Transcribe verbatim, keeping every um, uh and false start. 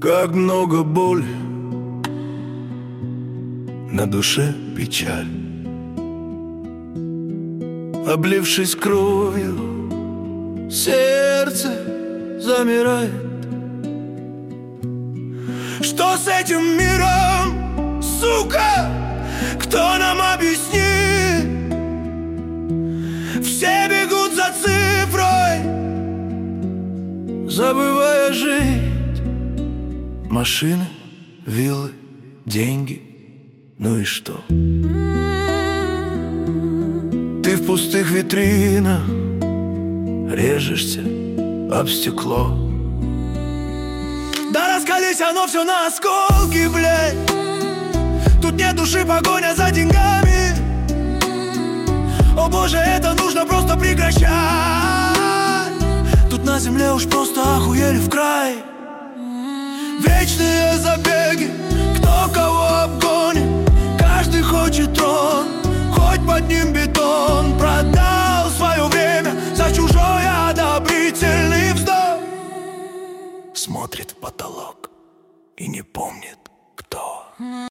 Как много боли, на душе печаль. Облившись кровью, сердце замирает. Что с этим миром, сука, кто нам объяснит? Все бегут за цифрой, забывая жить. Машины, виллы, деньги, ну и что? Ты в пустых витринах режешься об стекло. Да раскались оно все на осколки, блядь. Тут нет души, погоня за деньгами. О боже, это нужно просто прекращать. Тут на земле уж просто охуели в край. Вечные забеги, кто кого обгонит. Каждый хочет трон, хоть под ним бетон. Продал свое время за чужой одобрительный вздох. Смотрит в потолок и не помнит, кто.